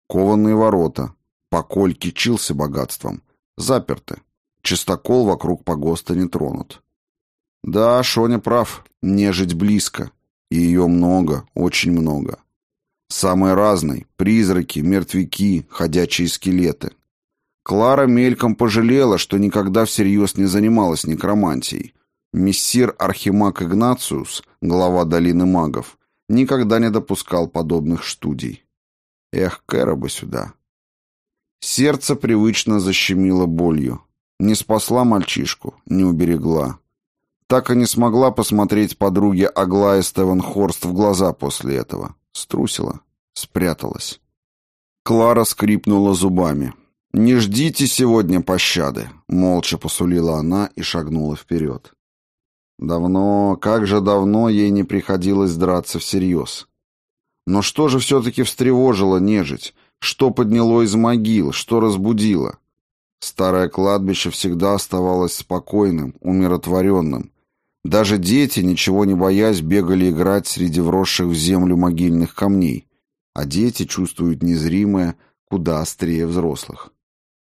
Кованые ворота. Поколь кичился богатством. Заперты. Чистокол вокруг погоста не тронут. Да, Шоня прав. Нежить близко. И ее много, очень много. Самые разные. Призраки, мертвяки, ходячие скелеты. Клара мельком пожалела, что никогда всерьез не занималась некромантией. Мессир Архимаг Игнациус, глава долины магов, никогда не допускал подобных студий. Эх, Кэра бы сюда. Сердце привычно защемило болью. Не спасла мальчишку, не уберегла. Так и не смогла посмотреть подруге Аглае Стевенхорст в глаза после этого. Струсила, спряталась. Клара скрипнула зубами. «Не ждите сегодня пощады», — молча посулила она и шагнула вперед. Давно, как же давно ей не приходилось драться всерьез. Но что же все-таки встревожило нежить? Что подняло из могил? Что разбудило? Старое кладбище всегда оставалось спокойным, умиротворенным. Даже дети, ничего не боясь, бегали играть среди вросших в землю могильных камней. А дети чувствуют незримое куда острее взрослых.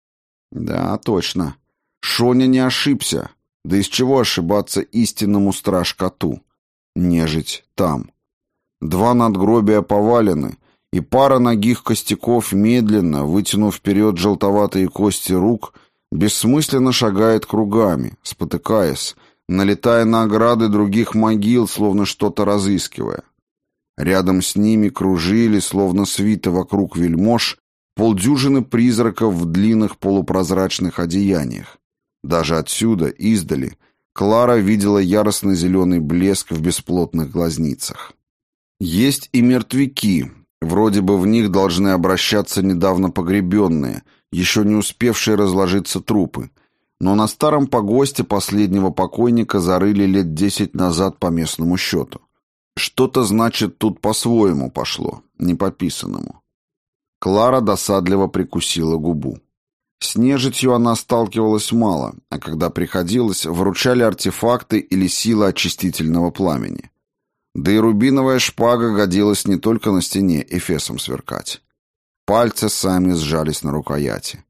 Да, точно. Шоня не ошибся. Да из чего ошибаться истинному страж-коту? Нежить там. 2 надгробия повалены, и пара нагих костяков медленно, вытянув вперед желтоватые кости рук, бессмысленно шагает кругами, спотыкаясь, налетая на ограды других могил, словно что-то разыскивая. Рядом с ними кружили, словно свита вокруг вельмож, полдюжины призраков в длинных полупрозрачных одеяниях. Даже отсюда, издали, Клара видела яростно-зеленый блеск в бесплотных глазницах. Есть и мертвяки, вроде бы в них должны обращаться недавно погребенные, еще не успевшие разложиться трупы, но на старом погосте последнего покойника зарыли лет 10 назад по местному счету. Что-то, значит, тут по-своему пошло, не по-писанному. Клара досадливо прикусила губу. С нежитью она сталкивалась мало, а когда приходилось, выручали артефакты или сила очистительного пламени. Да и рубиновая шпага годилась не только на стене эфесом сверкать. Пальцы сами сжались на рукояти.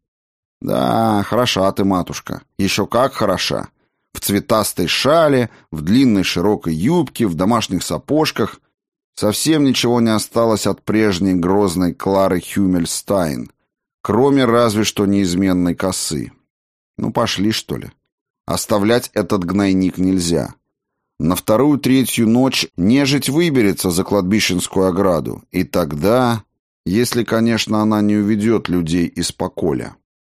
Да, хороша ты, матушка, еще как хороша. В цветастой шале, в длинной широкой юбке, в домашних сапожках. Совсем ничего не осталось от прежней грозной Клары Хюмельстайн, кроме разве что неизменной косы. Ну, пошли, что ли. Оставлять этот гнойник нельзя. На 2-3 ночь нежить выберется за кладбищенскую ограду, и тогда, если, конечно, она не уведет людей из поколя.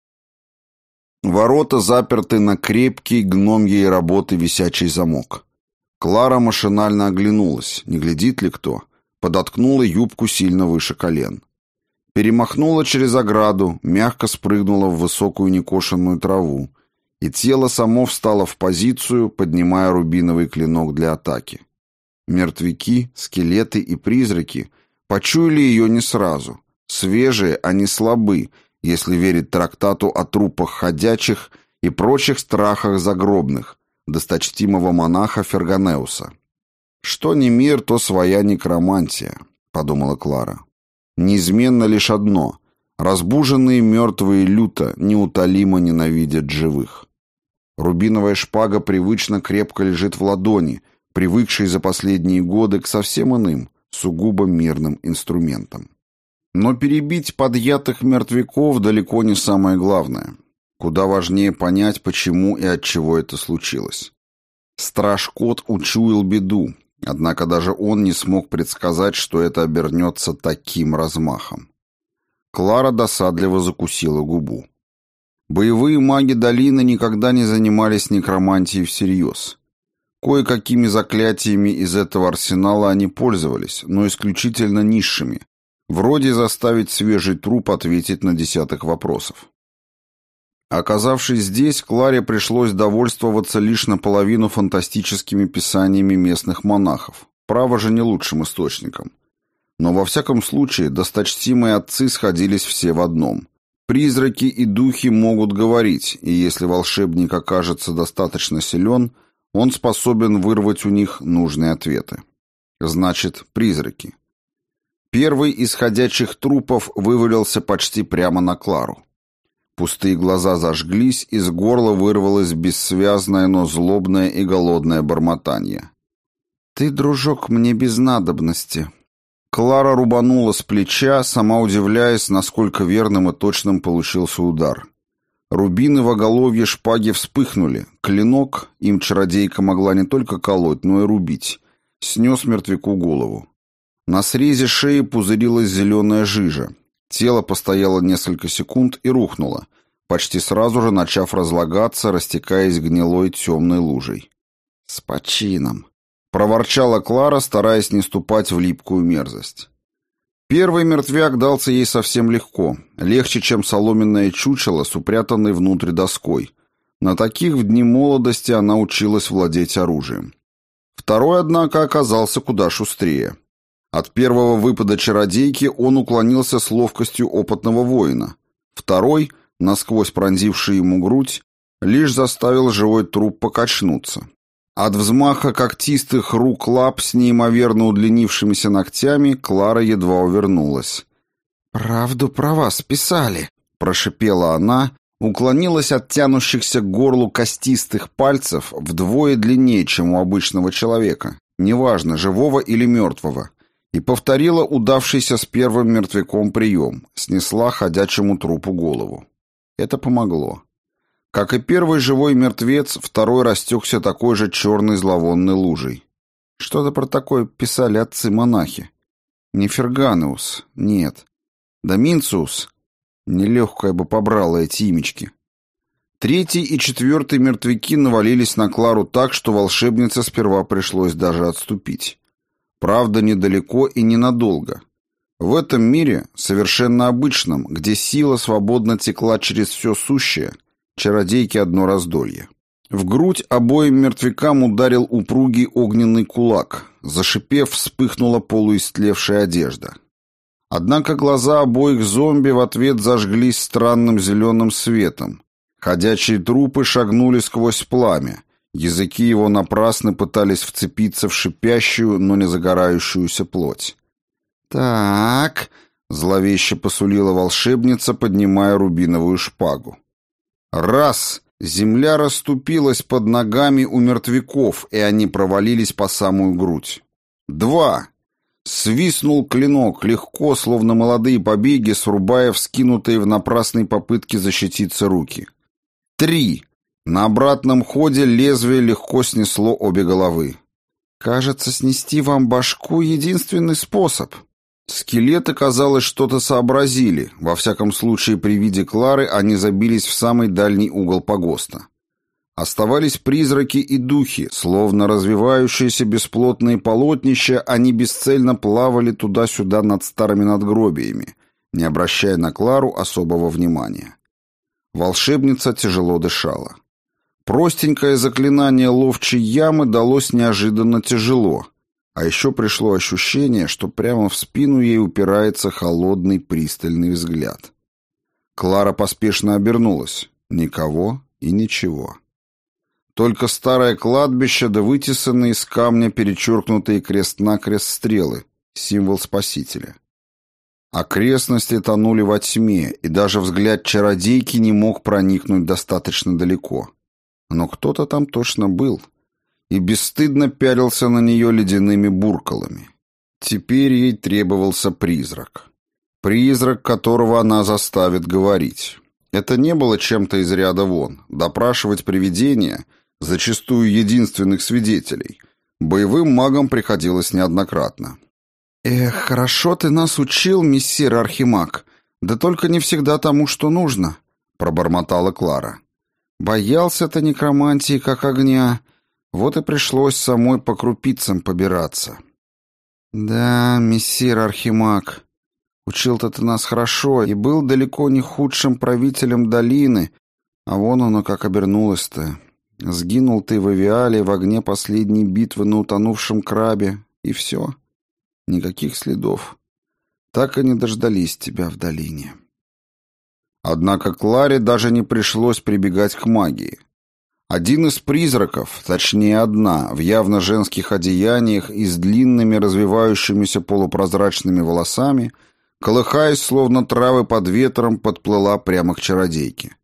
Ворота заперты на крепкий гномьей работы висячий замок. Клара машинально оглянулась, не глядит ли кто, подоткнула юбку сильно выше колен. Перемахнула через ограду, мягко спрыгнула в высокую некошенную траву, и тело само встало в позицию, поднимая рубиновый клинок для атаки. Мертвяки, скелеты и призраки почуяли ее не сразу. Свежие, они слабы, если верить трактату о трупах ходячих и прочих страхах загробных, досточтимого монаха Ферганеуса. «Что не мир, то своя некромантия», — подумала Клара. «Неизменно лишь одно — разбуженные мертвые люто, неутолимо ненавидят живых». Рубиновая шпага привычно крепко лежит в ладони, привыкшей за последние годы к совсем иным, сугубо мирным инструментам. Но перебить подъятых мертвяков далеко не самое главное. Куда важнее понять, почему и от чего это случилось. Страж-кот учуял беду, однако даже он не смог предсказать, что это обернется таким размахом. Клара досадливо закусила губу. Боевые маги долины никогда не занимались некромантией всерьез. Кое-какими заклятиями из этого арсенала они пользовались, но исключительно низшими, вроде заставить свежий труп ответить на десяток вопросов. Оказавшись здесь, Кларе пришлось довольствоваться лишь наполовину фантастическими писаниями местных монахов, право же не лучшим источником. Но во всяком случае досточтимые отцы сходились все в одном. Призраки и духи могут говорить, и если волшебник окажется достаточно силен, он способен вырвать у них нужные ответы. Значит, призраки. Первый из ходячих трупов вывалился почти прямо на Клару. Пустые глаза зажглись, из горла вырвалось бессвязное, но злобное и голодное бормотание. «Ты, дружок, мне без надобности». Клара рубанула с плеча, сама удивляясь, насколько верным и точным получился удар. Рубины в оголовье шпаги вспыхнули. Клинок, им чародейка могла не только колоть, но и рубить, снес мертвяку голову. На срезе шеи пузырилась зеленая жижа. Тело постояло несколько секунд и рухнуло, почти сразу же начав разлагаться, растекаясь гнилой темной лужей. «С почином!» — проворчала Клара, стараясь не ступать в липкую мерзость. Первый мертвяк дался ей совсем легко, легче, чем соломенное чучело с упрятанной внутрь доской. На таких в дни молодости она училась владеть оружием. Второй, однако, оказался куда шустрее. От первого выпада чародейки он уклонился с ловкостью опытного воина. Второй, насквозь пронзивший ему грудь, лишь заставил живой труп покачнуться. От взмаха когтистых рук лап с неимоверно удлинившимися ногтями Клара едва увернулась. «Правду про вас писали», — прошипела она, уклонилась от тянущихся к горлу костистых пальцев вдвое длиннее, чем у обычного человека, неважно, живого или мертвого, и повторила удавшийся с первым мертвяком прием, снесла ходячему трупу голову. Это помогло. Как и первый живой мертвец, второй растекся такой же черной зловонной лужей. Что-то про такое писали отцы-монахи. Не Ферганиус, нет. Доминциус. Нелегкая бы побрала эти имечки. Третий и четвертый мертвяки навалились на Клару так, что волшебнице сперва пришлось даже отступить. Правда, недалеко и ненадолго. В этом мире, совершенно обычном, где сила свободно текла через все сущее, чародейки одно раздолье. В грудь обоим мертвякам ударил упругий огненный кулак. Зашипев, вспыхнула полуистлевшая одежда. Однако глаза обоих зомби в ответ зажглись странным зеленым светом. Ходячие трупы шагнули сквозь пламя. Языки его напрасно пытались вцепиться в шипящую, но не загорающуюся плоть. «Так», — зловеще посулила волшебница, поднимая рубиновую шпагу. Раз! Земля расступилась под ногами у мертвяков, и они провалились по самую грудь. Два! Свистнул клинок, легко, словно молодые побеги, срубая вскинутые в напрасной попытке защититься руки. Три! На обратном ходе лезвие легко снесло обе головы. «Кажется, снести вам башку — единственный способ». Скелеты, казалось, что-то сообразили. Во всяком случае, при виде Клары они забились в самый дальний угол погоста. Оставались призраки и духи, словно развивающиеся бесплотные полотнища, они бесцельно плавали туда-сюда над старыми надгробиями, не обращая на Клару особого внимания. Волшебница тяжело дышала. Простенькое заклинание ловчей ямы далось неожиданно тяжело, а еще пришло ощущение, что прямо в спину ей упирается холодный пристальный взгляд. Клара поспешно обернулась. Никого и ничего. Только старое кладбище да вытесанные из камня перечеркнутые крест-накрест стрелы, символ Спасителя. Окрестности тонули во тьме, и даже взгляд чародейки не мог проникнуть достаточно далеко. Но кто-то там точно был и бесстыдно пялился на нее ледяными буркалами. Теперь ей требовался призрак. Призрак, которого она заставит говорить. Это не было чем-то из ряда вон. Допрашивать привидения, зачастую единственных свидетелей, боевым магам приходилось неоднократно. «Эх, хорошо ты нас учил, мессир Архимаг, да только не всегда тому, что нужно», — пробормотала Клара. «Боялся ты некромантии, как огня, вот и пришлось самой по крупицам побираться». «Да, мессир Архимаг, учил-то ты нас хорошо и был далеко не худшим правителем долины, а вон оно как обернулось-то. Сгинул ты в Авиале в огне последней битвы на утонувшем крабе, и все». Никаких следов. Так и не дождались тебя в долине. Однако Кларе даже не пришлось прибегать к магии. Один из призраков, точнее одна, в явно женских одеяниях и с длинными развивающимися полупрозрачными волосами, колыхаясь, словно травы под ветром, подплыла прямо к чародейке.